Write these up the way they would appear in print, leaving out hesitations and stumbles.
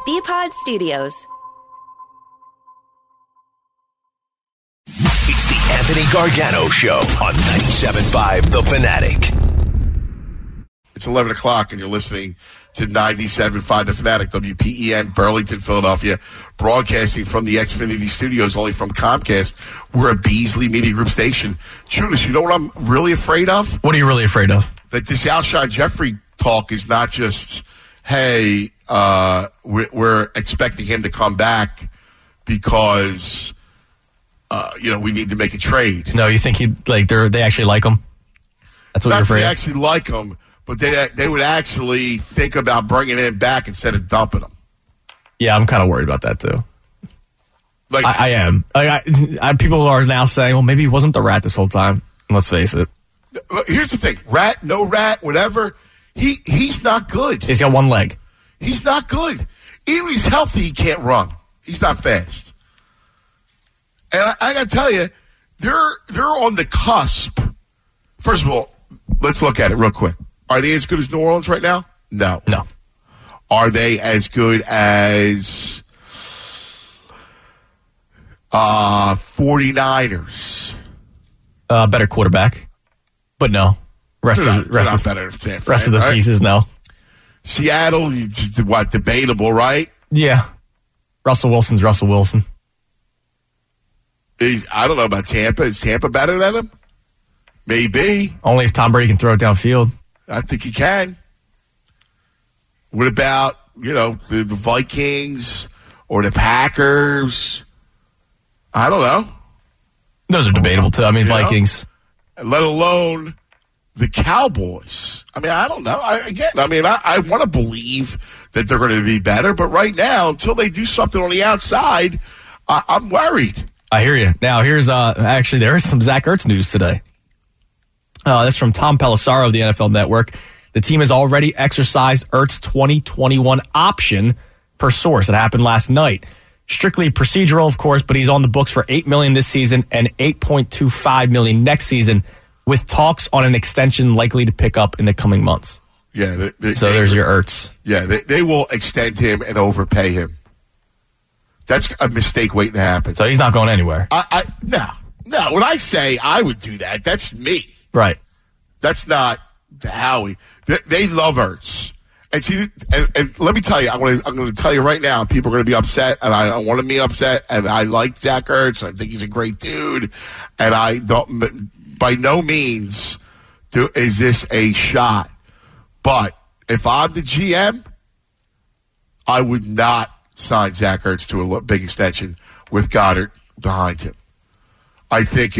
BPod Studios. It's the Anthony Gargano Show on 97.5 The Fanatic. It's 11 o'clock and you're listening to 97.5 The Fanatic, WPEN, Burlington, Philadelphia, broadcasting from the Xfinity Studios, only from Comcast. We're a Beasley Media Group station. Judas, you know what I'm really afraid of? What are you really afraid of? That this Alshon Jeffrey talk is not just, hey, we're expecting him to come back because, we need to make a trade. No, you think they actually like him? That's what Not you're afraid of? They actually like him, but they would actually think about bringing him back instead of dumping him. Yeah, I'm kind of worried about that too. Like I am. People are now saying, well, maybe he wasn't the rat this whole time. Let's face it. Here's the thing. Rat, no rat, whatever. He's not good. He's got one leg. He's not good. Even when he's healthy, he can't run. He's not fast. And I got to tell you, they're on the cusp. First of all, let's look at it real quick. Are they as good as New Orleans right now? No. Are they as good as 49ers? Better quarterback, but no. Rest of the pieces, no. Seattle, debatable, right? Yeah. Russell Wilson's Russell Wilson. I don't know about Tampa. Is Tampa better than him? Maybe. Only if Tom Brady can throw it downfield. I think he can. What about, the Vikings or the Packers? I don't know. Those are debatable, too. I mean, Vikings. Let alone the Cowboys. I mean, I don't know. I want to believe that they're going to be better, but right now, until they do something on the outside, I'm worried. I hear you. Now, here's there is some Zach Ertz news today. That's from Tom Pelissaro of the NFL Network. The team has already exercised Ertz's 2021 option per source. It happened last night. Strictly procedural, of course, but he's on the books for $8 million this season and $8.25 million next season, with talks on an extension likely to pick up in the coming months. Yeah. There's your Ertz. Yeah, they will extend him and overpay him. That's a mistake waiting to happen. So he's not going anywhere. No. When I say I would do that, that's me. Right. That's not Howie. They love Ertz. And see, and let me tell you, I'm going to tell you right now, people are going to be upset, and I don't want to be upset, and I like Zach Ertz, and I think he's a great dude, and I don't, by no means is this a shot. But if I'm the GM, I would not sign Zach Ertz to a big extension with Goddard behind him. I think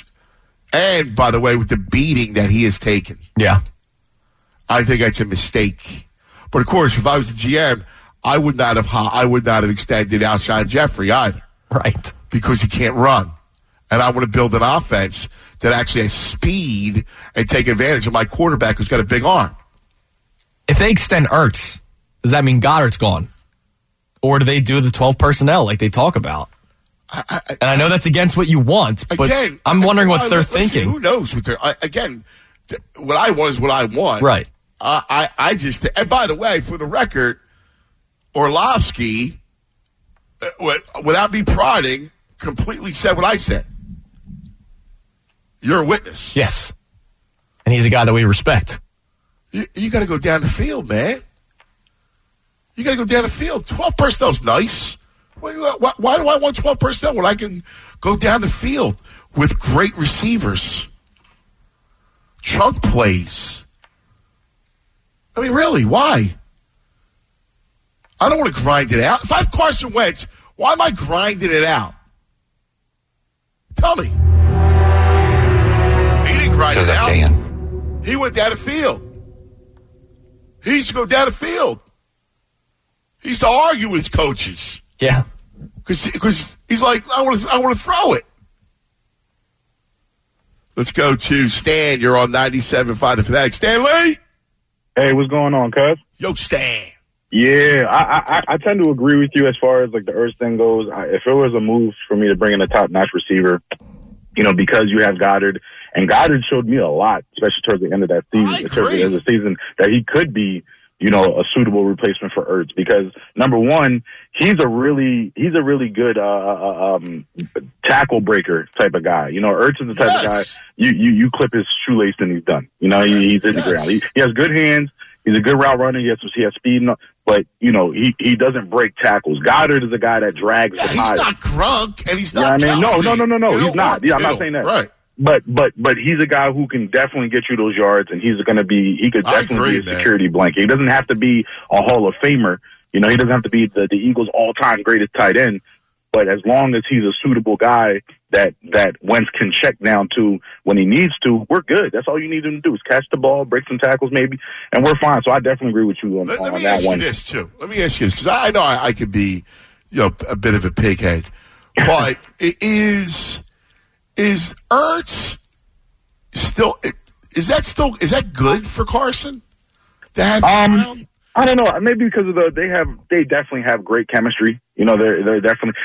and by the way, with the beating that he has taken. Yeah. I think that's a mistake. But of course, if I was the GM, I would not have extended Alshon Jeffrey either. Right. Because he can't run. And I want to build an offense that actually has speed and take advantage of my quarterback who's got a big arm. If they extend Ertz, does that mean Goddard's gone? Or do they do the 12 personnel like they talk about? And I know that's against what you want, but again, I'm wondering what they're thinking. Who knows what they're... what I want is what I want. Right. I just... And by the way, for the record, Orlovsky, without me prodding, completely said what I said. You're a witness. Yes. And he's a guy that we respect. You got to go down the field, man. You got to go down the field. 12 personnel's nice. Why do I want 12 personnel when I can go down the field with great receivers? Chunk plays. I mean, really, why? I don't want to grind it out. If I have Carson Wentz, why am I grinding it out? Tell me. He didn't grind it out. He went down the field. He used to go down the field. He used to argue with his coaches. Yeah. Because he's like, I want to throw it. Let's go to Stan. You're on 97.5 The Fanatic. Stanley? Hey, what's going on, cuz? Yo, Stan. Yeah, I tend to agree with you as far as like the Ertz thing goes. If it was a move for me to bring in a top-notch receiver, because you have Goddard, and Goddard showed me a lot, especially towards the end of that season, towards the end of the season, that he could be, a suitable replacement for Ertz, because number one, he's a really good tackle breaker type of guy. Ertz is the type of guy you clip his shoelace and he's done. He's in the ground. He has good hands. He's a good route runner. He has speed, but he doesn't break tackles. Goddard is a guy that drags. He's not Gronk, and he's not. No. He's not. Yeah, I'm not saying that. Right. But he's a guy who can definitely get you those yards, and he could definitely be a security blanket. He doesn't have to be a Hall of Famer. He doesn't have to be the Eagles' all-time greatest tight end. But as long as he's a suitable guy that Wentz can check down to when he needs to, we're good. That's all you need him to do is catch the ball, break some tackles maybe, and we're fine. So I definitely agree with you on that one. Let me ask you this, too. Let me ask you this, because I know I could be a bit of a pighead. But is Ertz still – is that good for Carson to have him around? I don't know. Maybe because of they definitely have great chemistry. They're definitely.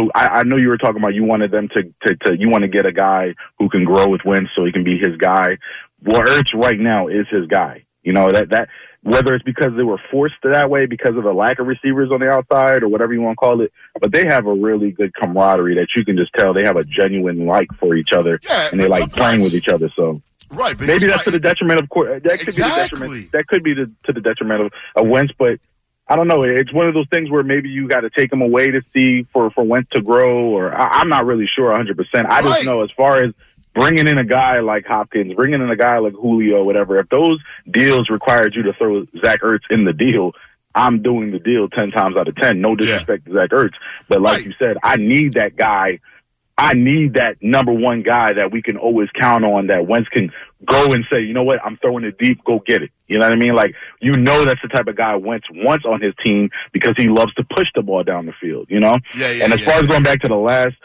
I know you were talking about you wanted them to you want to get a guy who can grow with Wentz so he can be his guy. Well, Ertz right now is his guy. That whether it's because they were forced that way because of the lack of receivers on the outside or whatever you want to call it, but they have a really good camaraderie that you can just tell they have a genuine like for each other, and they like playing with each other. So. Right, but maybe that's to the detriment of course. That could be the detriment. That could be to the detriment of Wentz. But I don't know. It's one of those things where maybe you got to take him away to see for Wentz to grow. Or I'm not really sure 100%. I just know as far as bringing in a guy like Hopkins, bringing in a guy like Julio, whatever. If those deals required you to throw Zach Ertz in the deal, I'm doing the deal 10 times out of 10. No disrespect to Zach Ertz, but like you said, I need that guy. I need that number one guy that we can always count on, that Wentz can go and say, you know what, I'm throwing it deep, go get it. You know what I mean? Like, that's the type of guy Wentz wants on his team because he loves to push the ball down the field, And as far as going back to the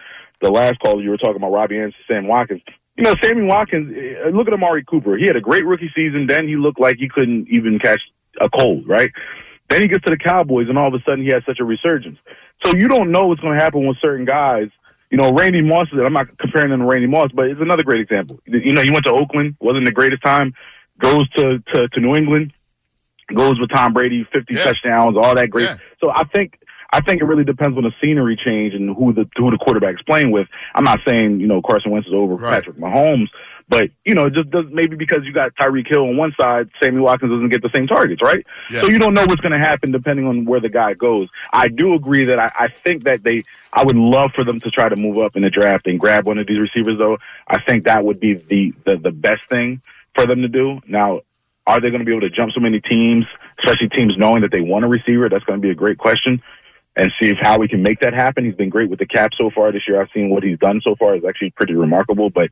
last call, you were talking about Robbie Anderson, Sammy Watkins. Sammy Watkins, look at Amari Cooper. He had a great rookie season. Then he looked like he couldn't even catch a cold, right? Then he gets to the Cowboys, and all of a sudden he has such a resurgence. So you don't know what's going to happen with certain guys. Randy Moss, I'm not comparing him to Randy Moss, but it's another great example. He went to Oakland, wasn't the greatest time, goes to New England, goes with Tom Brady, 50 touchdowns, all that great. Yeah. So I think it really depends on the scenery change and who the quarterback's playing with. I'm not saying, Carson Wentz is over Patrick Mahomes, but, just does maybe because you got Tyreek Hill on one side, Sammy Watkins doesn't get the same targets, right? Yeah. So you don't know what's going to happen depending on where the guy goes. I do agree that I think that I would love for them to try to move up in the draft and grab one of these receivers, though. I think that would be the best thing for them to do. Now, are they going to be able to jump so many teams, especially teams knowing that they want a receiver? That's going to be a great question. And see how we can make that happen. He's been great with the cap so far this year. I've seen what he's done so far is actually pretty remarkable, but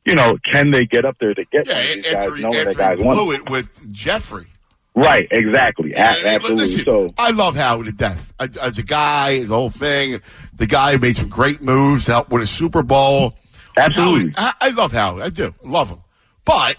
can they get up there to get these guys knowing that guys want blew it with Jeffrey. Right, exactly. Absolutely. Listen, so I love Howard to death. As a guy, his whole thing, the guy made some great moves to help win a Super Bowl. Absolutely. I love Howard. I do. Love him. But,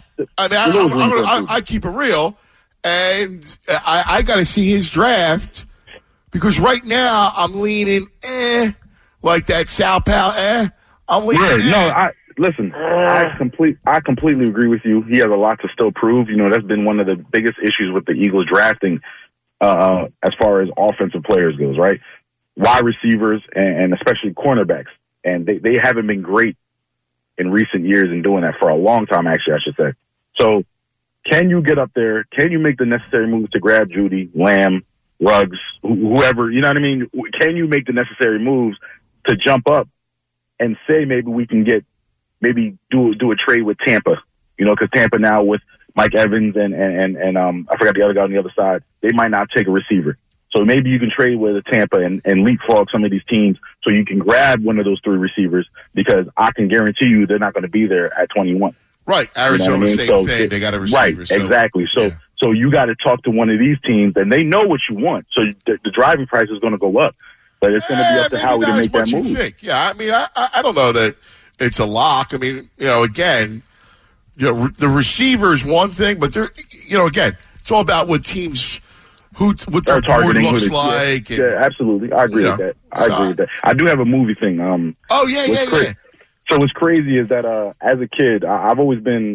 I keep it real, and I got to see his draft, because right now I'm leaning, like that Sal Pal, I'm leaning, Listen, I completely agree with you. He has a lot to still prove. That's been one of the biggest issues with the Eagles drafting as far as offensive players goes, right? Wide receivers and especially cornerbacks. And they haven't been great in recent years in doing that for a long time, actually, I should say. So can you get up there? Can you make the necessary moves to grab Judy, Lamb, Ruggs, whoever? You know what I mean? Can you make the necessary moves to jump up and say maybe we can maybe do a trade with Tampa, because Tampa now with Mike Evans and I forgot the other guy on the other side, they might not take a receiver. So maybe you can trade with Tampa and leapfrog some of these teams so you can grab one of those three receivers, because I can guarantee you they're not going to be there at 21. Right. Arizona, same thing. They got a receiver. Right, exactly. So you got to talk to one of these teams, and they know what you want. So the driving price is going to go up. But it's going to be up to Howie to make that move. Yeah, I don't know that it's a lock. Again, the receiver is one thing, but again, it's all about what teams, what their board looks like. Yeah, absolutely. I agree with that. I agree with that. I do have a movie thing. Yeah. So what's crazy is that as a kid, I've always been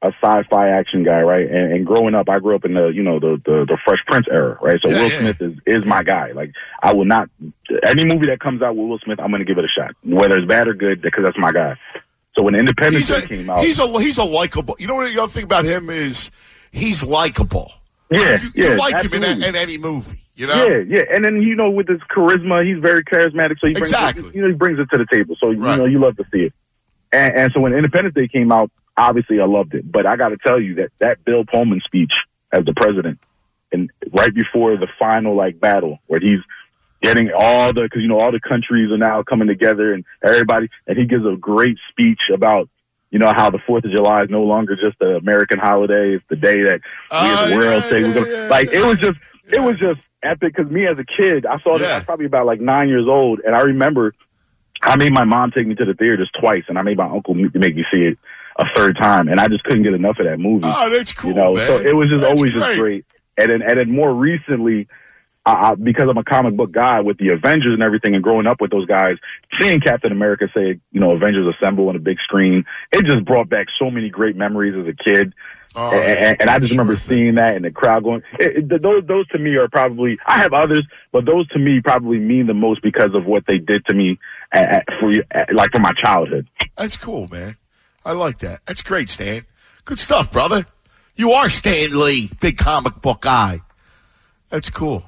a sci-fi action guy, right? And growing up, I grew up in the Fresh Prince era, right? So Will Smith is my guy. Like, I will not, any movie that comes out with Will Smith, I'm going to give it a shot, whether it's bad or good, because that's my guy. So when Independence Day came out, he's a likable. You know what the other thing about him is he's likable. Yeah, you like him in any movie. You know? Yeah. And then, with his charisma, he's very charismatic. So he brings it to the table. So, you love to see it. And so when Independence Day came out, obviously I loved it. But I got to tell you that Bill Pullman speech as the president, and right before the final, battle, where he's getting all the countries are now coming together and everybody, and he gives a great speech about, how the 4th of July is no longer just an American holiday. It's the day that we as the world say we're going to, it was just epic, because me as a kid, I saw this, I was probably about 9 years old, and I remember I made my mom take me to the theaters twice, and I made my uncle make me see it a third time, and I just couldn't get enough of that movie. Oh, that's cool, man. So it was just just great. And then more recently, because I'm a comic book guy with the Avengers and everything, and growing up with those guys, seeing Captain America say, Avengers Assemble on a big screen, it just brought back so many great memories as a kid. Oh, and I just remember seeing that and the crowd going. Those to me are probably, I have others, but those to me probably mean the most because of what they did to me for my childhood. That's cool, man. I like that. That's great, Stan. Good stuff, brother. You are Stan Lee, big comic book guy. That's cool.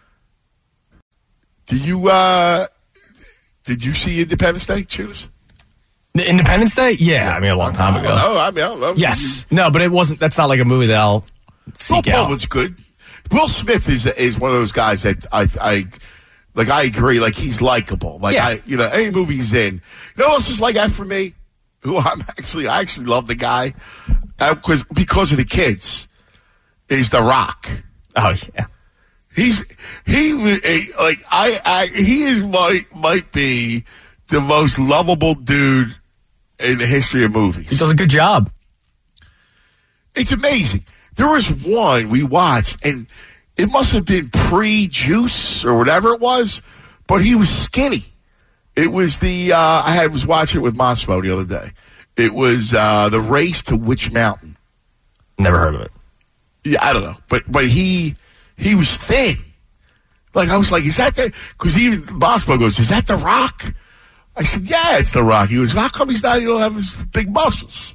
Did you see Independence Day, Choose? Independence Day? Yeah, a long time ago. I don't know. Yes. No, but it wasn't. That's not like a movie that I'll seek out. Will Pullman's good. Will Smith is one of those guys that I agree. Like, he's likable. Any movie he's in. You know what else is like that for me? I actually love the guy because of the kids. Is The Rock. Oh yeah. He might be the most lovable dude in the history of movies. He does a good job. It's amazing. There was one we watched, and it must have been pre-Juice or whatever it was, but he was skinny. It was I was watching it with Massimo the other day. It was The Race to Witch Mountain. Never heard of it. Yeah, I don't know. But he was thin. I was like, is that the... Because even Massimo goes, is that The Rock? I said, yeah, it's The Rock. He goes, how come he don't have his big muscles?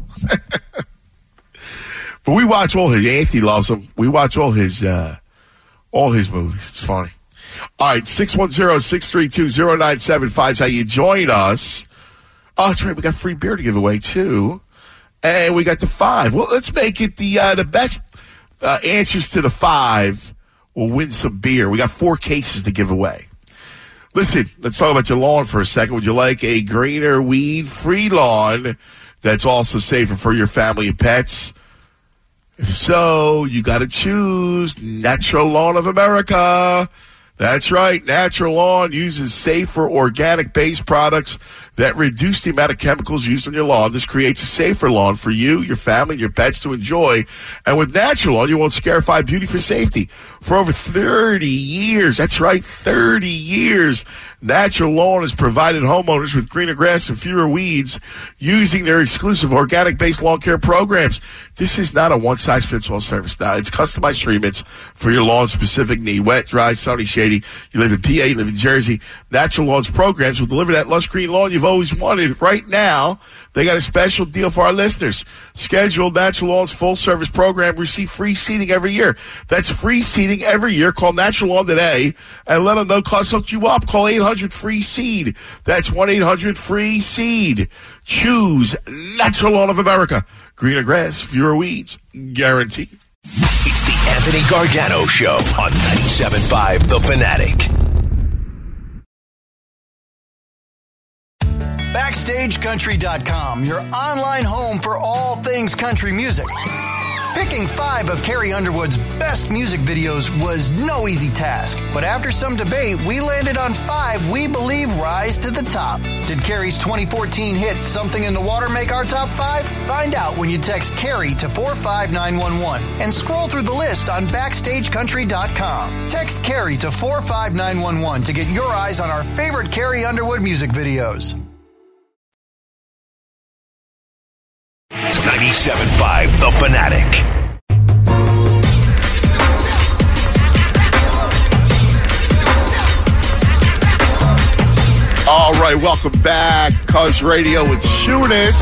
But we watch all his... Anthony loves him. We watch all his movies. It's funny. All right, 610-632-0975 is how you join us. Oh, that's right. We got free beer to give away, too. And we got the 5. Well, let's make it the best answers to the 5 will win some beer. We got 4 cases to give away. Listen, let's talk about your lawn for a second. Would you like a greener, weed-free lawn that's also safer for your family and pets? If so, you got to choose Natural Lawn of America. That's right. Natural Lawn uses safer, organic-based products that reduce the amount of chemicals used on your lawn. This creates a safer lawn for you, your family, and your pets to enjoy. And with Natural Lawn, you won't scarify beauty for safety. For over 30 years, that's right, 30 years, Natural Lawn has provided homeowners with greener grass and fewer weeds using their exclusive organic-based lawn care programs. This is not a one-size-fits-all service. Now, it's customized treatments for your lawn-specific need. Wet, dry, sunny, shady. You live in PA, you live in Jersey. Natural Lawn's programs will deliver that lush green lawn you've always wanted. Right now, they got a special deal for our listeners. Schedule Natural Lawn's full-service program. Receive free seating every year. That's free seating every year. Call Natural Lawn today and let them know cost hooked you up. Call 800-FREE-SEED. That's 1-800-FREE-SEED. Choose Natural Lawn of America. Greener grass, fewer weeds. Guaranteed. It's the Anthony Gargano Show on 97.5 The Fanatic. BackstageCountry.com, your online home for all things country music. Picking 5 of Carrie Underwood's best music videos was no easy task, but after some debate, we landed on 5 we believe rise to the top. Did Carrie's 2014 hit Something in the Water make our top 5? Find out when you text Carrie to 45911 and scroll through the list on BackstageCountry.com. Text Carrie to 45911 to get your eyes on our favorite Carrie Underwood music videos. 97.5 97.5 The Fanatic. All right, welcome back. Cuz Radio with Shunis,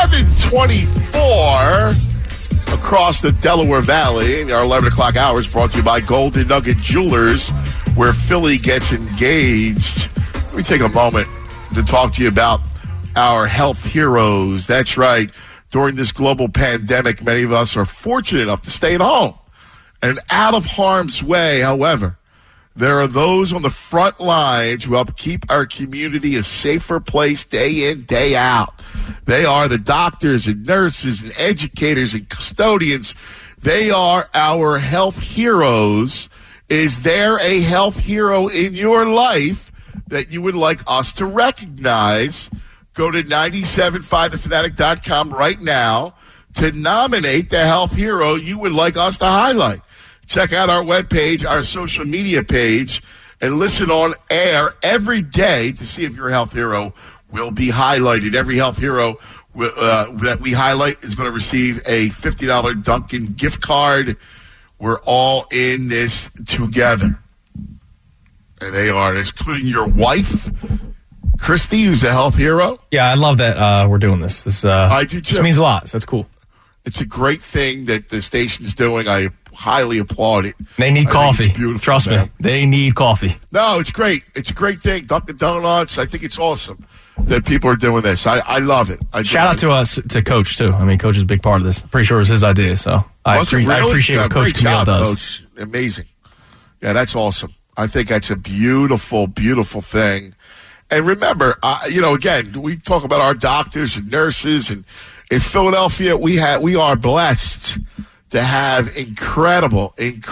11:24 across the Delaware Valley. And our 11 o'clock hour is brought to you by Golden Nugget Jewelers, where Philly gets engaged. Let me take a moment to talk to you about our health heroes. That's right. During this global pandemic, many of us are fortunate enough to stay at home and out of harm's way. However, there are those on the front lines who help keep our community a safer place day in, day out. They are the doctors and nurses and educators and custodians. They are our health heroes. Is there a health hero in your life that you would like us to recognize? Go to 975thefanatic.com right now to nominate the health hero you would like us to highlight. Check out our webpage, our social media page, and listen on air every day to see if your health hero will be highlighted. Every health hero that we highlight is going to receive a $50 Dunkin' gift card. We're all in this together. And they are, including your wife, Christy, who's a health hero. Yeah, I love that we're doing this. I do too. This means a lot, so that's cool. It's a great thing that the station's doing. I highly applaud it. They need coffee. Trust me. They need coffee. No, it's great. It's a great thing. Dunkin' Donuts. I think it's awesome that people are doing this. I love it. Shout out to us, to Coach, too. I mean, Coach is a big part of this. Pretty sure it was his idea, so I appreciate what Coach Camille does. Coach. Amazing. Yeah, that's awesome. I think that's a beautiful, beautiful thing. And remember, again, we talk about our doctors and nurses, and in Philadelphia, we are blessed to have incredible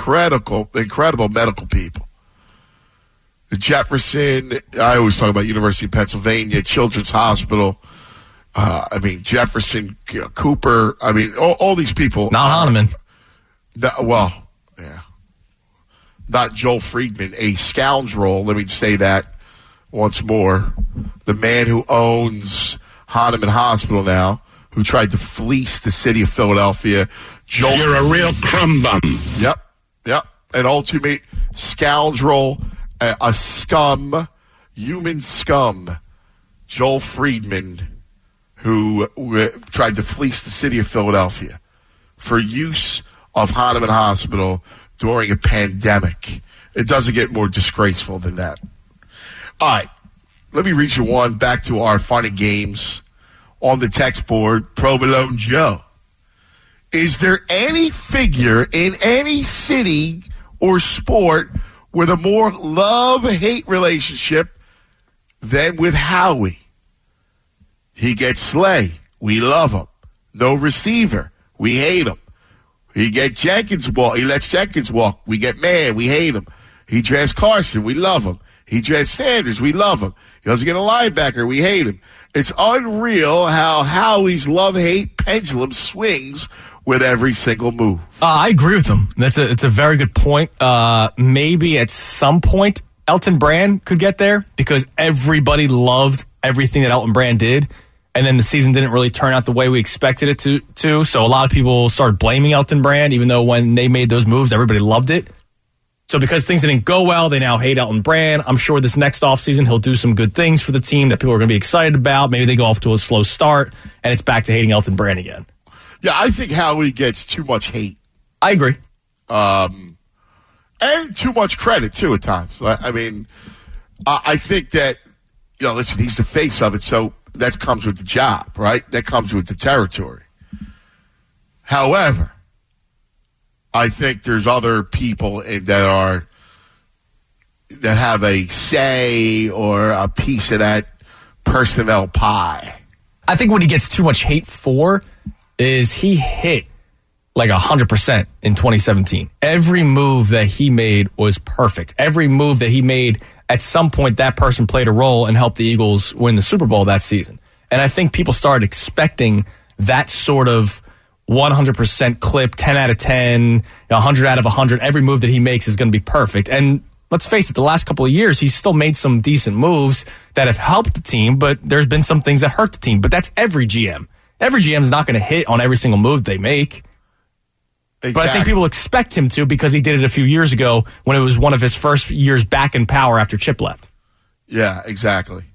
medical people. The Jefferson, I always talk about University of Pennsylvania, Children's Hospital. Jefferson, Cooper. All these people. Not Hahnemann. Not Joel Friedman, a scoundrel. Let me say that once more. The man who owns Hahnemann Hospital now, who tried to fleece the city of Philadelphia. Joel, you're a real crumb bum. Yep. An ultimate scoundrel, a scum, human scum. Joel Friedman, who tried to fleece the city of Philadelphia for use of Hahnemann Hospital during a pandemic. It doesn't get more disgraceful than that. All right. Let me read you one back to our fun and games on the text board. Provolone Joe. Is there any figure in any city or sport with a more love-hate relationship than with Howie? He gets Slay. We love him. No receiver. We hate him. He lets Jenkins walk. We get mad. We hate him. He drafts Carson. We love him. He drafts Sanders. We love him. He doesn't get a linebacker. We hate him. It's unreal how Howie's love-hate pendulum swings with every single move. I agree with him. It's a very good point. Maybe at some point Elton Brand could get there because everybody loved everything that Elton Brand did, and then the season didn't really turn out the way we expected it to. So a lot of people started blaming Elton Brand, even though when they made those moves, everybody loved it. So because things didn't go well, they now hate Elton Brand. I'm sure this next offseason he'll do some good things for the team that people are going to be excited about. Maybe they go off to a slow start, and it's back to hating Elton Brand again. Yeah, I think Howie gets too much hate. I agree. And too much credit, too, at times. I think that, listen, he's the face of it, so that comes with the job, right? That comes with the territory. However, I think there's other people that have a say or a piece of that personnel pie. I think what he gets too much hate for is he hit like 100% in 2017. Every move that he made was perfect. Every move that he made, at some point, that person played a role and helped the Eagles win the Super Bowl that season. And I think people started expecting that sort of 100% clip, 10 out of 10, 100 out of 100. Every move that he makes is going to be perfect. And let's face it, the last couple of years, he's still made some decent moves that have helped the team, but there's been some things that hurt the team. But that's every GM. Every GM is not going to hit on every single move they make. Exactly. But I think people expect him to because he did it a few years ago when it was one of his first years back in power after Chip left. Yeah, exactly.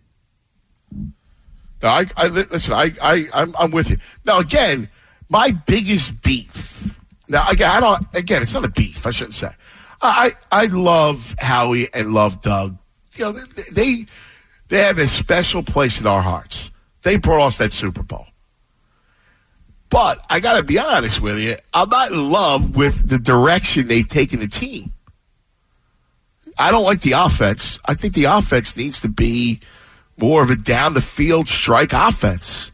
No, I'm with you. Now, again, my biggest beef. Now, again, it's not a beef. I shouldn't say. I love Howie and love Doug. You know, they have a special place in our hearts. They brought us that Super Bowl. But I got to be honest with you, I'm not in love with the direction they've taken the team. I don't like the offense. I think the offense needs to be more of a down-the-field strike offense.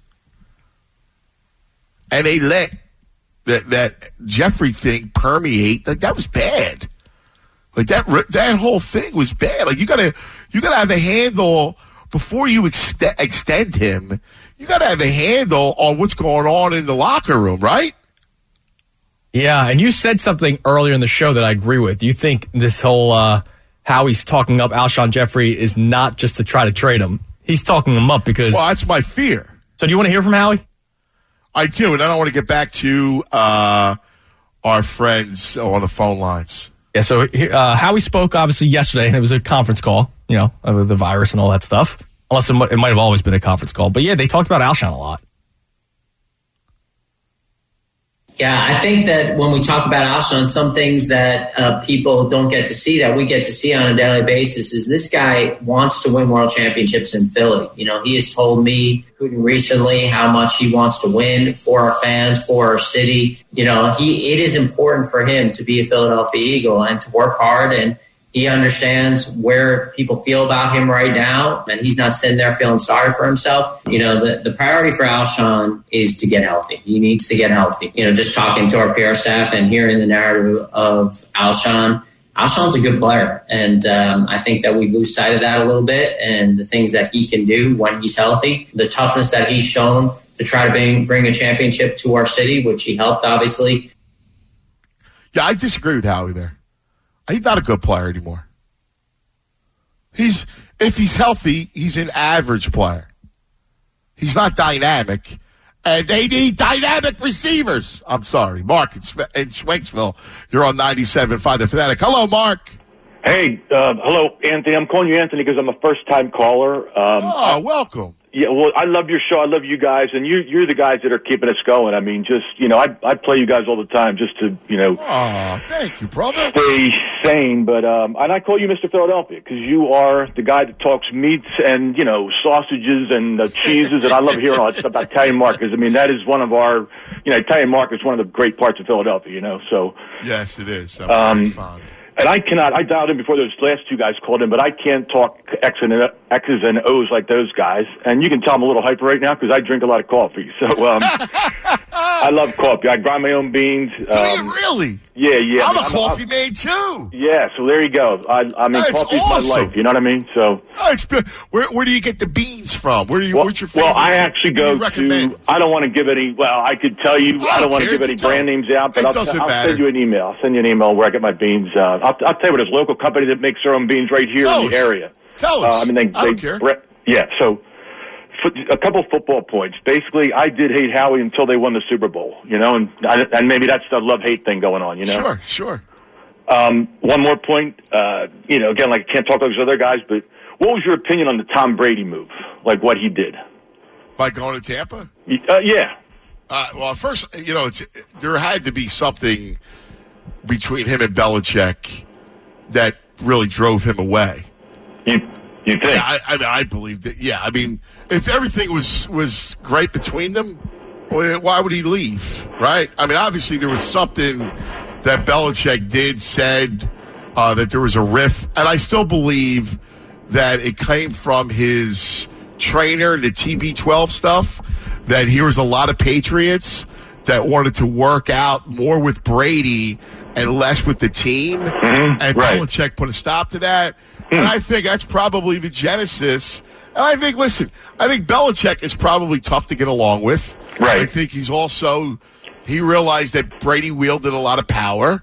And they let that Jeffrey thing permeate. Like, that was bad. Like, that whole thing was bad. Like, you gotta have a handle before you extend him. You got to have a handle on what's going on in the locker room, right? Yeah, and you said something earlier in the show that I agree with. You think this whole how he's talking up Alshon Jeffrey is not just to try to trade him. He's talking him up because... Well, that's my fear. So do you want to hear from Howie? I do, and then I want to get back to our friends on the phone lines. Yeah, so Howie spoke, obviously, yesterday, and it was a conference call, you know, with the virus and all that stuff. Unless it might have always been a conference call. But, yeah, they talked about Alshon a lot. Yeah, I think that when we talk about Alshon, some things that people don't get to see that we get to see on a daily basis is this guy wants to win world championships in Philly. You know, he has told me recently how much he wants to win for our fans, for our city. You know, it is important for him to be a Philadelphia Eagle and to work hard, and he understands where people feel about him right now, and he's not sitting there feeling sorry for himself. You know, the priority for Alshon is to get healthy. He needs to get healthy. You know, just talking to our PR staff and hearing the narrative of Alshon's a good player. And I think that we lose sight of that a little bit, and the things that he can do when he's healthy, the toughness that he's shown to try to bring a championship to our city, which he helped, obviously. Yeah, I disagree with Howie there. He's not a good player anymore. If he's healthy, he's an average player. He's not dynamic. And they need dynamic receivers. I'm sorry. Mark in Swanksville, you're on 97.5 The Fanatic. Hello, Mark. Hey, hello, Anthony. I'm calling you Anthony because I'm a first-time caller. Welcome. Yeah, well, I love your show. I love you guys, and you're the guys that are keeping us going. I mean, just, you know, I play you guys all the time just to, you know. Oh, thank you, brother. Stay sane, but and I call you Mr. Philadelphia because you are the guy that talks meats and, you know, sausages and cheeses, and I love hearing all that stuff about Italian markers. I mean, that is one of our, you know, Italian markers is one of the great parts of Philadelphia, you know. So yes, it is. I'm very fond. And I dialed in before those last two guys called in, but I can't talk X's and O's like those guys. And you can tell I'm a little hyper right now because I drink a lot of coffee. So I love coffee. I grind my own beans. Do you really? Yeah. I'm a coffee man, too. Yeah, so there you go. I mean, coffee's awesome. my life. You know what I mean? So where do you get the beans from? What's your favorite? Well, I actually go to, I don't want to give any, I could tell you, I don't want to give any brand names out, but I'll send you an email. I'll send you an email where I get my beans. I'll tell you what, there's a local company that makes their own beans right here in the area. Tell us. I mean, I don't care. Yeah, so a couple football points. Basically, I did hate Howie until they won the Super Bowl, you know, and maybe that's the love-hate thing going on, you know? Sure. One more point, you know, again, like I can't talk to those other guys, but what was your opinion on the Tom Brady move, like what he did? By going to Tampa? Yeah. Well, first, you know, there had to be something between him and Belichick that really drove him away. You think? Yeah, I believe that. Yeah, I mean, if everything was great between them, why would he leave? Right? I mean, obviously there was something that Belichick said that there was a riff, and I still believe that it came from his trainer and the TB12 stuff. That here was a lot of Patriots that wanted to work out more with Brady and less with the team, and right. Belichick put a stop to that. And I think that's probably the genesis. And I think, I think Belichick is probably tough to get along with. Right. I think he realized that Brady wielded a lot of power.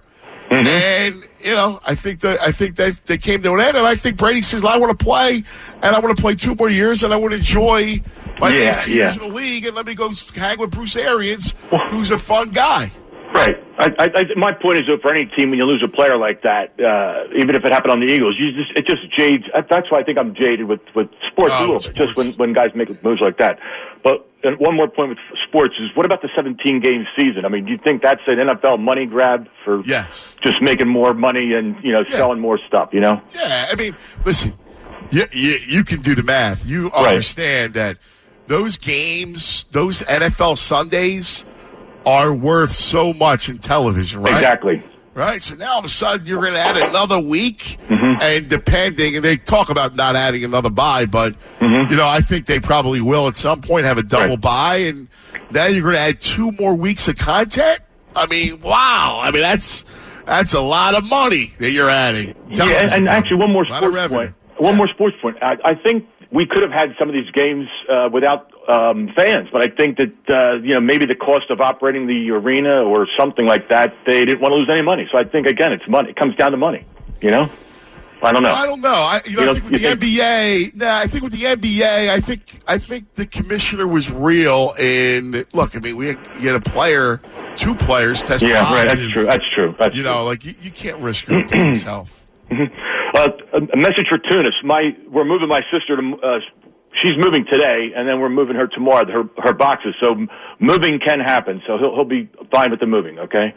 And, I think that they came to an end, and I think Brady says, I want to play, and I want to play 2 more years, and I want to enjoy my last 2 years in the league, and let me go hang with Bruce Arians, who's a fun guy. Right. My point is, for any team, when you lose a player like that, even if it happened on the Eagles, it just jades. That's why I think I'm jaded with sports a little bit, just when guys make moves like that. But and one more point with sports is, what about the 17-game season? I mean, do you think that's an NFL money grab for just making more money and selling more stuff? Yeah, I mean, listen, you can do the math. You understand that those games, those NFL Sundays, are worth so much in television, right? Exactly. Right? So now all of a sudden you're going to add another week, and they talk about not adding another bye, but, I think they probably will at some point have a double bye, and then you're going to add 2 more weeks of content? I mean, wow. I mean, that's a lot of money that you're adding. And actually, one more sports point. More sports point. I think we could have had some of these games without fans, but I think that maybe the cost of operating the arena or something like that, they didn't want to lose any money. So I think again, it's money. It comes down to money. I don't know. I don't know. I think with the NBA, I think with the NBA, I think the commissioner was real in. Look, I mean, you had a player, 2 players test positive. Yeah, right. That's true. That's true. Like you can't risk your opponent's health. A message for Tunis. We're moving my sister to. She's moving today, and then we're moving her tomorrow. Her boxes. So moving can happen. So he'll be fine with the moving. Okay.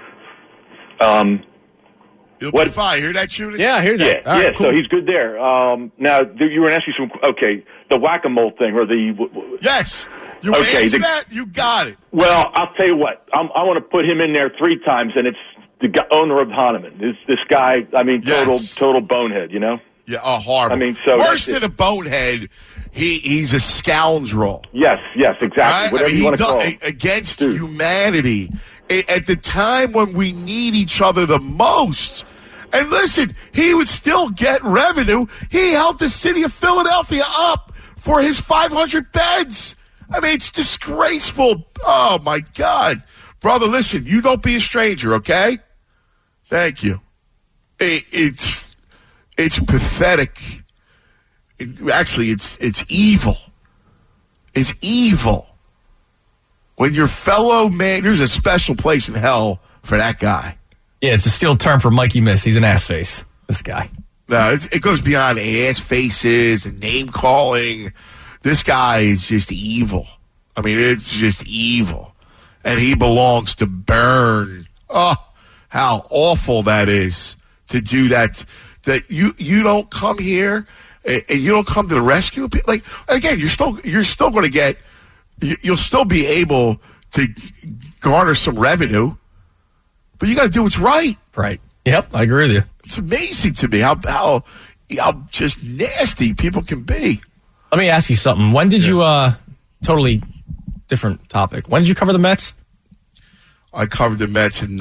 He'll be fine. Hear that, Tunis? Yeah, I hear that. Yeah, right, cool. So he's good there. Now you were asking some. Okay, the whack-a-mole thing or the. Yes. You answer that. You got it. Well, I'll tell you what. I want to put him in there 3 times, and it's the owner of Hahnemann. This guy. I mean, total bonehead. Yeah. Oh, horrible. I mean, so worse than a bonehead. He's a scoundrel. Yes, exactly. Right? Whatever you want to call it. Against humanity. At the time when we need each other the most. And listen, he would still get revenue. He helped the city of Philadelphia up for his 500 beds. I mean, it's disgraceful. Oh, my God. Brother, listen, you don't be a stranger, okay? Thank you. It's pathetic. Actually, it's evil. It's evil. When your fellow man, there's a special place in hell for that guy. Yeah, it's a steel term for Mikey Miss. He's an ass face, this guy. No, it goes beyond ass faces and name calling. This guy is just evil. I mean, it's just evil. And he belongs to burn. Oh, how awful that is to do that. That you don't come here and you don't come to the rescue. Like, again, you're still going to get. You'll still be able to garner some revenue, but you got to do what's right. Right. Yep, I agree with you. It's amazing to me how just nasty people can be. Let me ask you something. When did you totally different topic? When did you cover the Mets? I covered the Mets in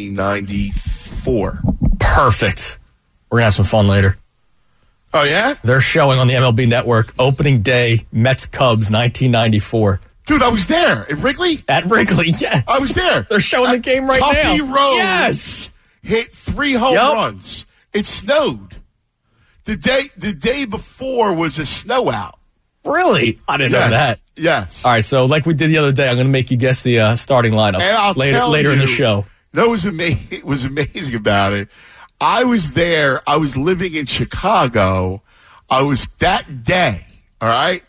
1994. Perfect. We're gonna have some fun later. Oh, yeah? They're showing on the MLB Network opening day, Mets-Cubs, 1994. Dude, I was there. At Wrigley? At Wrigley, yes. I was there. They're showing the game right now. Tuffy Rose. Yes. Hit 3 home runs. It snowed. The day before was a snow out. Really? I didn't know that. Yes. All right, so like we did the other day, I'm going to make you guess the starting lineup later in the show. That was amazing about it. I was there. I was living in Chicago. I was that day, all right?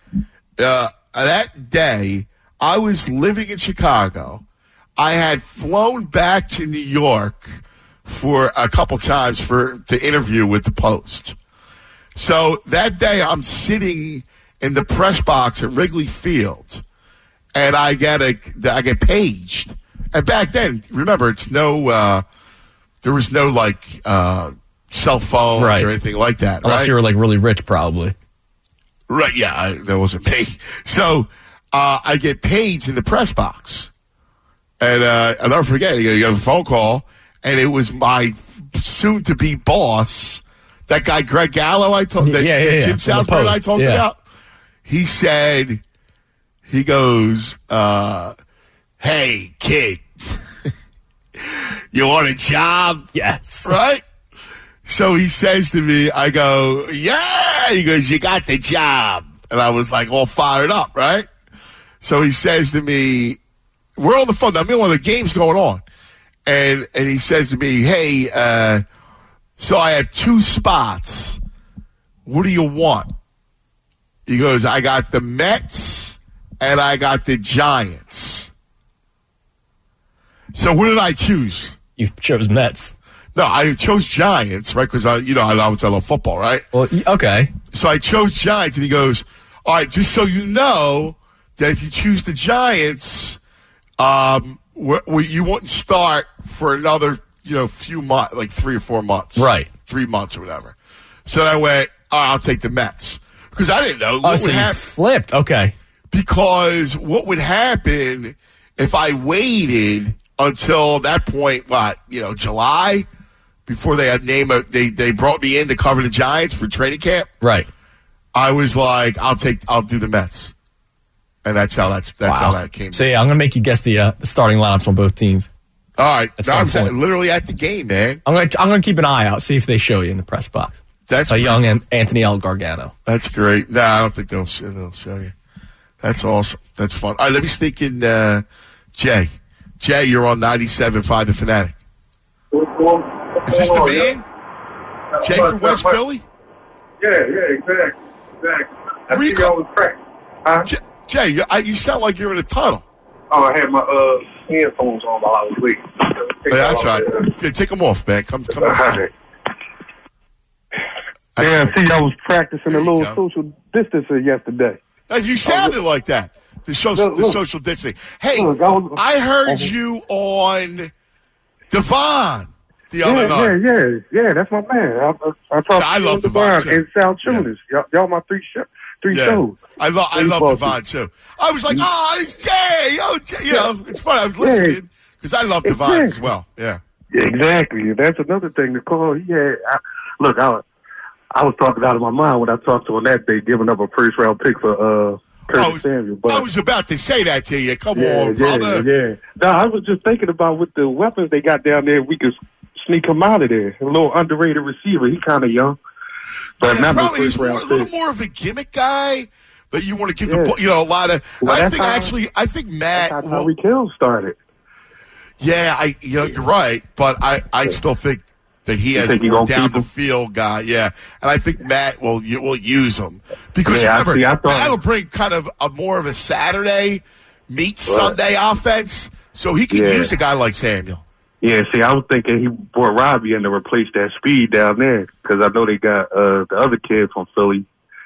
That day, I was living in Chicago. I had flown back to New York for a couple times to interview with the Post. So that day, I'm sitting in the press box at Wrigley Field, and I get paged. And back then, remember, there was no cell phones or anything like that. Unless you were really rich, probably. Right? Yeah, that wasn't me. So I get paged in the press box, and I'll never forget. You got a phone call, and it was my soon-to-be boss, that guy Greg Gallo. Jim Southburn I talked about. He said, he goes, "Hey, kid." You want a job? Yes. Right? So he says to me, I go, yeah. He goes, you got the job. And I was like all fired up, right? So he says to me, we're on the phone. I mean, one of the game's going on. And he says to me, hey, so I have 2 spots. What do you want? He goes, I got the Mets and I got the Giants. So what did I choose? You chose Mets. No, I chose Giants, right? Because I love football, right? Well, okay. So I chose Giants, and he goes, all right, just so you know that if you choose the Giants, you wouldn't start for another, few months, like 3 or 4 months. Right. 3 months or whatever. So then I went, all right, I'll take the Mets. Because I didn't know what would happen. Flipped. Okay. Because what would happen if I waited until that point, July, before they had they brought me in to cover the Giants for training camp. Right. I was like, I'll do the Mets. And that's how that came. So yeah, I'm gonna make you guess the starting lineups on both teams. All right. I'm literally at the game, man. I'm gonna keep an eye out, see if they show you in the press box. That's a young Anthony L. Gargano. That's great. No, I don't think they'll show you. That's awesome. That's fun. All right, let me sneak in Jay. Jay, you're on 97.5 The Fanatic. Is this the man? Jay from West Philly? Yeah, exactly. I think I was practicing. Jay, you sound like you're in a tunnel. Oh, I had my headphones on while I was waiting. That's right. Yeah, take them off, man. Come on. Yeah, see, I was practicing a little social distancing yesterday. You sounded like that. The social distancing. Hey, I heard you on Devon the other night. Yeah, that's my man. I love Devon too. And South Tunis. Y'all my three shows. I love Devon too. I was like, it's Jay. It's funny. I was listening because I love Devon as well. Yeah. Exactly. That's another thing. The call he had. I was talking out of my mind when I talked to him that day, giving up a first round pick for Curtis Samuel. But I was about to say that to you. Come on, brother. Yeah. No, I was just thinking about with the weapons they got down there, we could sneak him out of there. A little underrated receiver. He kind of young. But he's a little more of a gimmick guy that you want to give the ball, a lot of. Well, I think Matt. That's how Tyreek Hill started. Yeah, you're right, but I still think that he has more down the field guy. Yeah, and I think Matt will use him because remember that'll bring kind of a more of a Saturday meets Sunday offense, so he can use a guy like Samuel. Yeah, see, I was thinking he brought Robbie in to replace that speed down there because I know they got the other kid from Philly,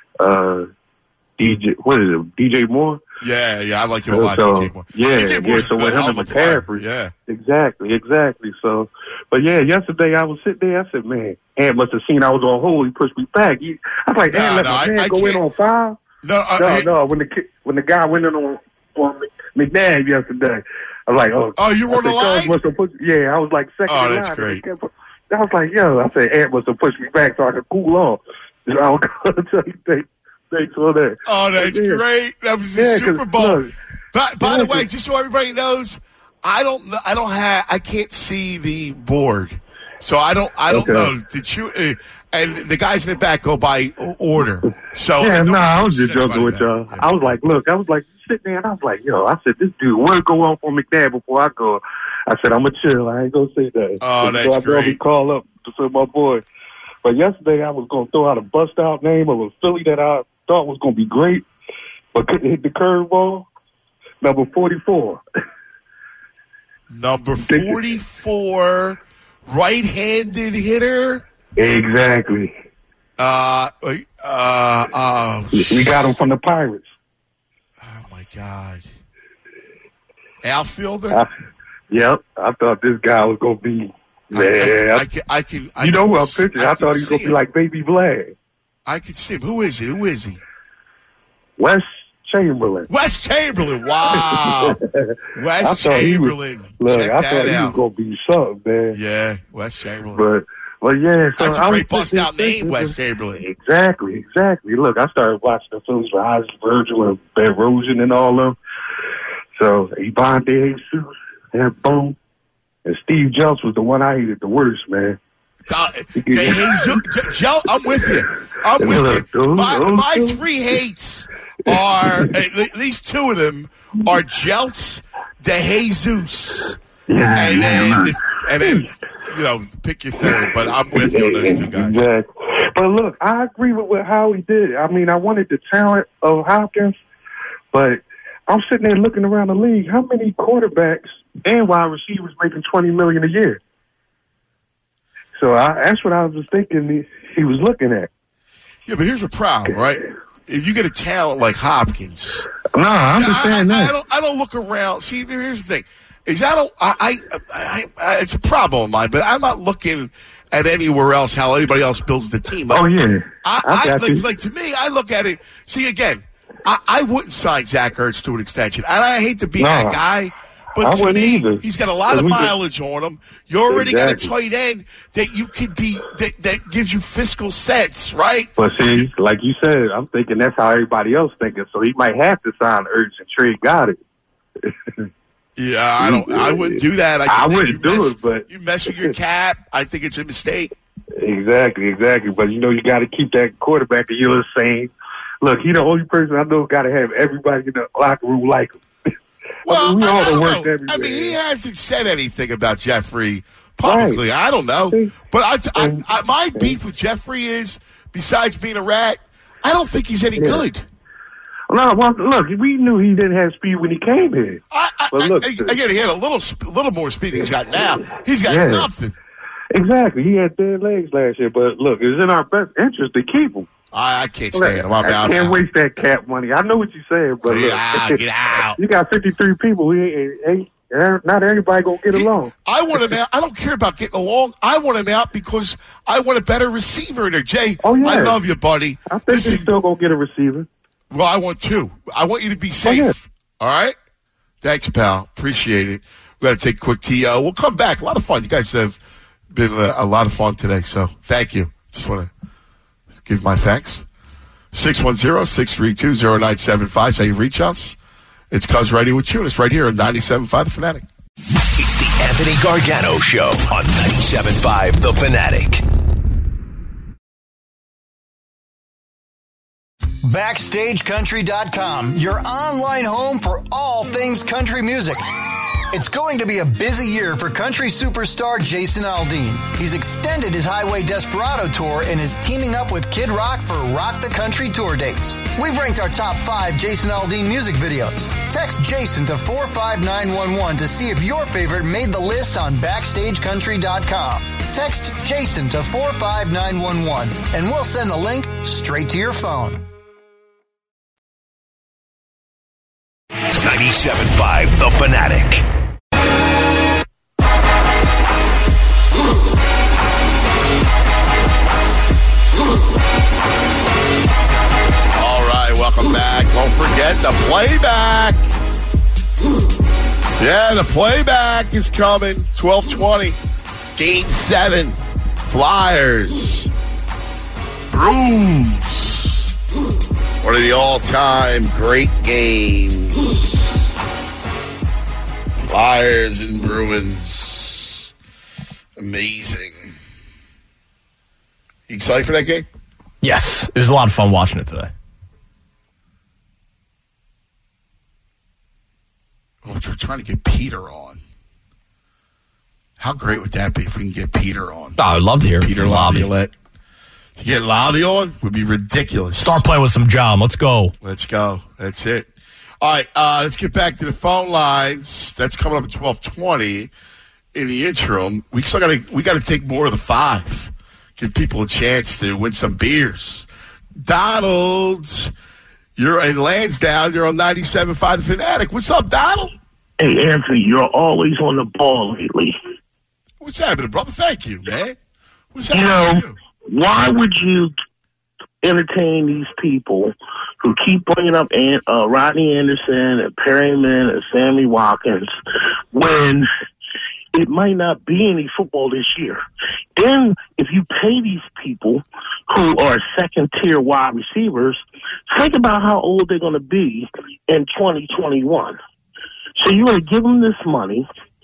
DJ Moore? Yeah, I like him a lot, DJ Moore. Yeah, so with him and McCaffrey. Exactly. So, but yesterday I was sitting there, I said, man, Ant must have seen I was on hold, he pushed me back. I was like, Ant, let my man go in on 5? No, when the guy went in on McNabb yesterday, I was like, oh, you were on the line? I was like second in line. That's great. I was like, I said, Ant must have pushed me back so I could cool off. I was going to tell you, thanks for that. Oh, that's great. That was the Super Bowl. By the way, just so everybody knows, I can't see the board. So I don't know. Did you, and the guys in the back go by order. So I was just joking with y'all. Yeah. I was like, sitting there and I was like, I said, this dude, word go off on McNabb before I go. I said, I'm going to chill. I ain't going to say that. Oh, that's so great. I call up to say my boy. But yesterday I was going to throw out a bust-out name of a Philly that I thought was going to be great, but couldn't hit the curveball. Number 44. Number 44, right-handed hitter. Exactly. We got him from the Pirates. Oh my God. Outfielder. Yep. I thought this guy was going to be. I can. You know who I'm picturing? I thought he was going to be like Baby Vlad. I could see him. Who is he? Wes Chamberlain. Wes Chamberlain. Wow. Wes Chamberlain. I thought he was going to be something, man. Yeah, Wes Chamberlain. But yeah. So that's a great bust-out name, Wes Chamberlain. Exactly. Look, I started watching the Phillies for Ozzie Virgil and Ben Rosen and all of them. So, Yvonne Jesus and boom. And Steve Jelks was the one I hated the worst, man. I'm with you. I'm with you. My three hates are, at least two of them, are Jelks, DeJesus, and then pick your third. But I'm with you on those two guys. Exactly. But look, I agree with how he did it. I mean, I wanted the talent of Hopkins, but I'm sitting there looking around the league. How many quarterbacks and wide receivers making $20 million a year? So that's what I was thinking he was looking at. Yeah, but here's the problem, right? If you get a talent like Hopkins, no, I understand that. I don't look around. See, here's the thing: is it's a problem of mine, but I'm not looking at anywhere else how anybody else builds the team. Like, like to me, I look at it. See, again, I wouldn't sign Zach Ertz to an extension, and I hate to be that guy. But to me, he's got a lot of mileage on him. You already got a tight end that you could be that gives you fiscal sense, right? But see, like you said, I'm thinking that's how everybody else thinking. So he might have to sign Ertz and trade Goddard. Yeah, I wouldn't do that. I wouldn't do it, but you mess with your cap. I think it's a mistake. Exactly. But you got to keep that quarterback of yours sane. Look, he's the only person I know got to have everybody in the locker room like him. Well, I mean, he hasn't said anything about Jeffrey publicly. Right. I don't know. But my beef with Jeffrey is, besides being a rat, I don't think he's any good. No, well, look, we knew he didn't have speed when he came here. But look, again, he had a little more speed than he's got now. He's got nothing. Exactly. He had dead legs last year. But look, it's in our best interest to keep him. I can't stand him. I'm out. I can't waste that cap money. I know what you're saying, but get out. You got 53 people. Not everybody gonna get along. I want him out. I don't care about getting along. I want him out because I want a better receiver in there. Jay, I love you, buddy. I think he's still gonna get a receiver. Well, I want two. I want you to be safe. All right? Thanks, pal. Appreciate it. We got to take a quick TO. We'll come back. A lot of fun. You guys have been a lot of fun today, so thank you. Just want to give my thanks. 610-632-0975 is how you reach us. It's Cuz Radio with Tunis right here on 97.5 The Fanatic. It's the Anthony Gargano Show on 97.5 The Fanatic. BackstageCountry.com, your online home for all things country music. It's going to be a busy year for country superstar Jason Aldean. He's extended his Highway Desperado tour and is teaming up with Kid Rock for Rock the Country tour dates. We've ranked our top 5 Jason Aldean music videos. Text Jason to 45911 to see if your favorite made the list on BackstageCountry.com. Text Jason to 45911 and we'll send the link straight to your phone. 97.5 The Fanatic. All right, welcome back. Don't forget the playback. Yeah, the playback is coming. 12:20. Game 7. Flyers. Bruins. One of the all-time great games. Flyers and Bruins. Amazing. You excited for that game? Yes. It was a lot of fun watching it today. Well, we're trying to get Peter on. How great would that be if we can get Peter on? Oh, I'd love to hear Peter Laviolette. To get Lavi on would be ridiculous. Start playing with some John. Let's go. Let's go. That's it. All right, let's get back to the phone lines. That's coming up at 12:20. In the interim, we got to take more of the 5. Give people a chance to win some beers. Donald, you're in Lansdowne. You're on 97.5 The Fanatic. What's up, Donald? Hey, Anthony, you're always on the ball lately. What's happening, brother? Thank you, man. What's happening to you? Why would you entertain these people who keep bringing up Rodney Anderson and Perryman and Sammy Watkins when it might not be any football this year? And if you pay these people who are second-tier wide receivers, think about how old they're going to be in 2021. So you're going to give them this money,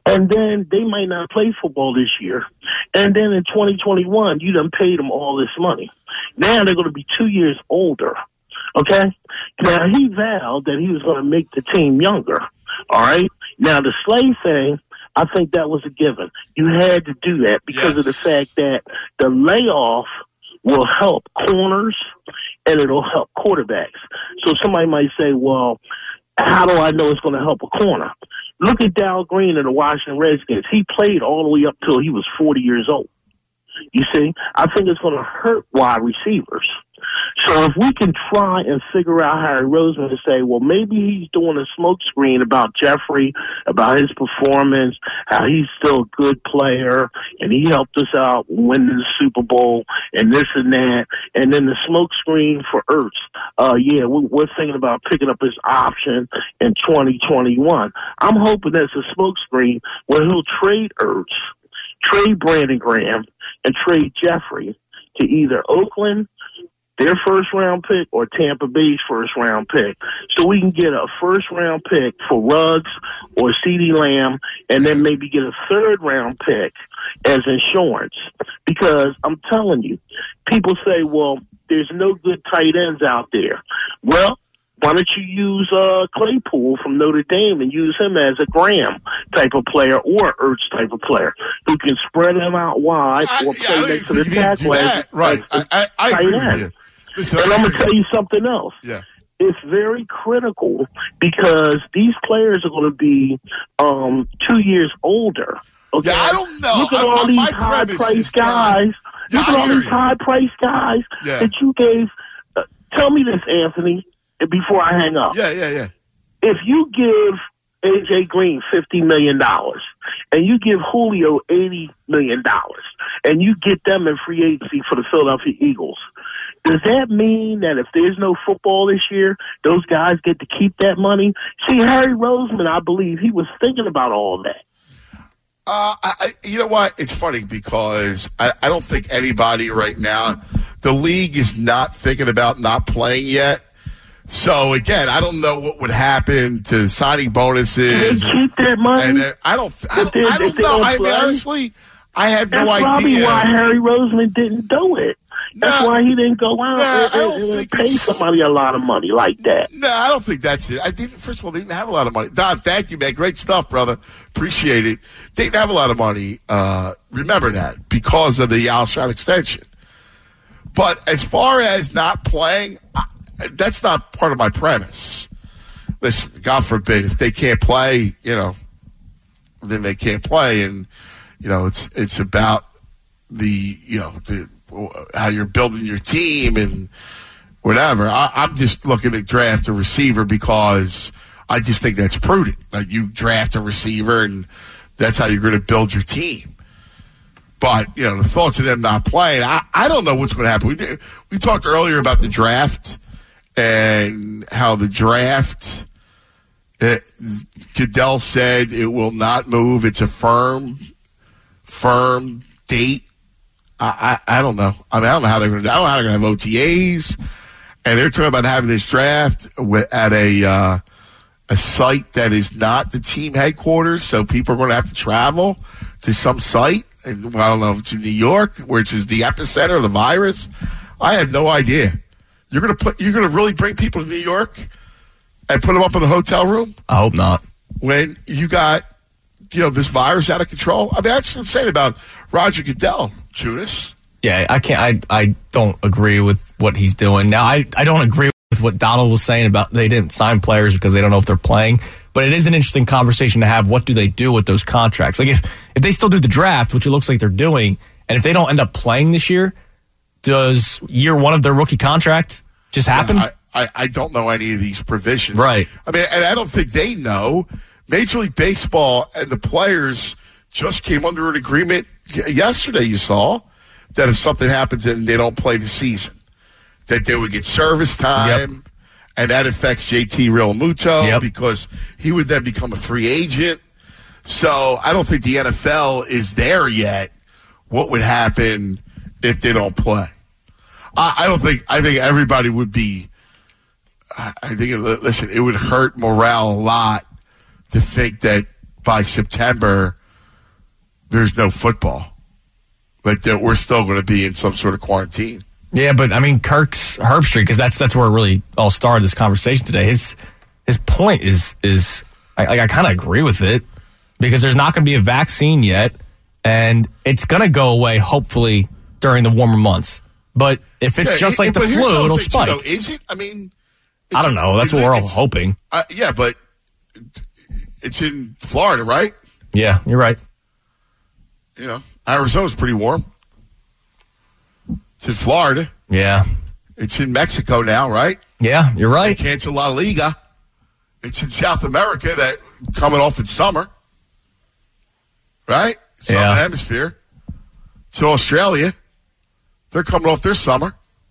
And then they might not play football this year. And then in 2021, you done paid them all this money. Now they're going to be 2 years older. Okay? Now, he vowed that he was going to make the team younger. All right? Now, the Slay thing, I think that was a given. You had to do that because of the fact that the layoff will help corners and it'll help quarterbacks. So somebody might say, well, how do I know it's going to help a corner? Look at Darrell Green in the Washington Redskins. He played all the way up till he was 40 years old. You see, I think it's going to hurt wide receivers. So if we can try and figure out Harry Roseman to say, well, maybe he's doing a smokescreen about Jeffrey, about his performance, how he's still a good player, and he helped us out winning the Super Bowl, and this and that, and then the smokescreen for Ertz. We're thinking about picking up his option in 2021. I'm hoping that's a smokescreen where he'll trade Ertz, trade Brandon Graham, and trade Jeffrey to either Oakland, their first-round pick, or Tampa Bay's first-round pick. So we can get a first-round pick for Ruggs or CeeDee Lamb, and then maybe get a third-round pick as insurance. Because I'm telling you, people say, well, there's no good tight ends out there. Well, why don't you use Claypool from Notre Dame and use him as a Graham type of player or Ertz type of player who can spread him out wide or play next to the tackle? Right. I agree with you. Listen, and I'm going to tell you something else. Yeah. It's very critical because these players are going to be 2 years older. Okay? Yeah, I don't know. Look at all these high-priced guys. Look at all these high-priced guys that you gave. Tell me this, Anthony, before I hang up. Yeah. If you give A.J. Green $50 million and you give Julio $80 million and you get them in free agency for the Philadelphia Eagles, does that mean that if there's no football this year, those guys get to keep that money? See, Harry Roseman, I believe, he was thinking about all that. You know what? It's funny because I don't think anybody right now, the league is not thinking about not playing yet. So, again, I don't know what would happen to signing bonuses. They keep that money? And I don't know. Honestly, I have no idea. That's probably why Harry Roseman didn't do it. That's why he didn't go out and pay somebody a lot of money like that. No, I don't think that's it. I think, first of all, they didn't have a lot of money. Don, thank you, man. Great stuff, brother. Appreciate it. They didn't have a lot of money. Remember that because of the Alshon extension. But as far as not playing, that's not part of my premise. Listen, God forbid, if they can't play, then they can't play. And, it's about how you're building your team and whatever. I'm just looking to draft a receiver because I just think that's prudent. Like you draft a receiver and that's how you're going to build your team. But, the thoughts of them not playing, I don't know what's going to happen. We talked earlier about the draft and how the draft, Goodell said it will not move. It's a firm date. I don't know. I don't know how they're going to do. I don't know how they're going to have OTAs. And they're talking about having this draft at a site that is not the team headquarters, so people are going to have to travel to some site. And I don't know if it's in New York, which is the epicenter of the virus. I have no idea. You're going to really bring people to New York and put them up in a hotel room? I hope not. When you got this virus out of control? I mean, that's what I'm saying about Roger Goodell, Judas. Yeah, I can't. I don't agree with what he's doing. Now, I don't agree with what Donald was saying about they didn't sign players because they don't know if they're playing. But it is an interesting conversation to have. What do they do with those contracts? Like if they still do the draft, which it looks like they're doing, and if they don't end up playing this year, does year one of their rookie contract just happen? I don't know any of these provisions. Right. I mean, and I don't think they know. Major League Baseball and the players just came under an agreement yesterday, you saw, that if something happens and they don't play the season, that they would get service time, and that affects JT Realmuto because he would then become a free agent. So I don't think the NFL is there yet. What would happen if they don't play? I think everybody would be. Listen, it would hurt morale a lot to think that by September there's no football. Like that, we're still going to be in some sort of quarantine. Yeah, but I mean, Kirk's Herbstreit, because that's where it really all started this conversation today. His point is I kind of agree with it, because there's not going to be a vaccine yet, and it's going to go away hopefully during the warmer months. But if it's just like the flu, it'll spike. Too, is it? I mean, I don't know. That's what we're all hoping. Yeah, but it's in Florida, right? Yeah, you're right. You know, Arizona's pretty warm. It's in Florida. Yeah. It's in Mexico now, right? Yeah, you're right. They canceled La Liga. It's in South America, that coming off in summer. Right? Southern Hemisphere. It's in Australia. They're coming off their summer.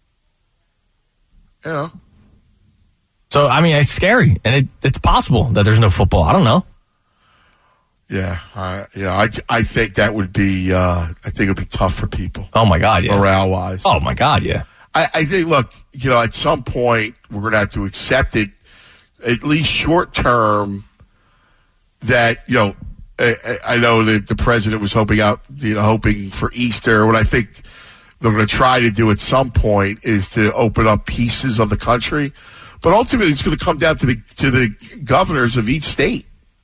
You know. So, I mean, it's scary, and it's possible that there's no football. I don't know. Yeah, I think that would be. I think it'd be tough for people. Oh my God, yeah. Morale wise. Oh my God, yeah. I think. Look, at some point we're going to have to accept it, at least short term. That I know that the president was hoping for Easter. What I think they're going to try to do at some point is to open up pieces of the country, but ultimately it's going to come down to the governors of each state.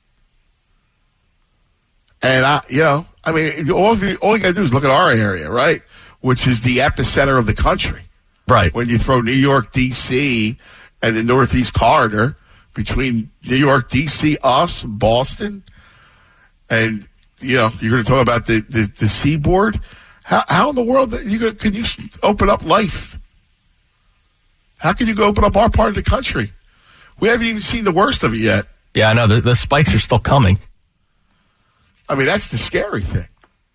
And all you got to do is look at our area, right? Which is the epicenter of the country. Right. When you throw New York, D.C., and the Northeast corridor between New York, D.C., us, Boston, and, you're going to talk about the seaboard. How in the world can you open up life? How can you go open up our part of the country? We haven't even seen the worst of it yet. Yeah, I know. The spikes are still coming. I mean, that's the scary thing.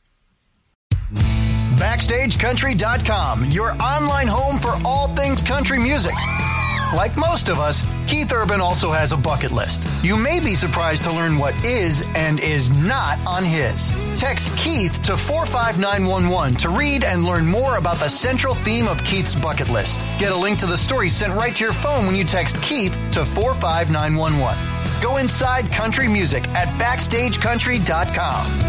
BackstageCountry.com, your online home for all things country music. Like most of us, Keith Urban also has a bucket list. You may be surprised to learn what is and is not on his. Text Keith to 45911 to read and learn more about the central theme of Keith's bucket list. Get a link to the story sent right to your phone when you text Keith to 45911. Go inside country music at BackstageCountry.com.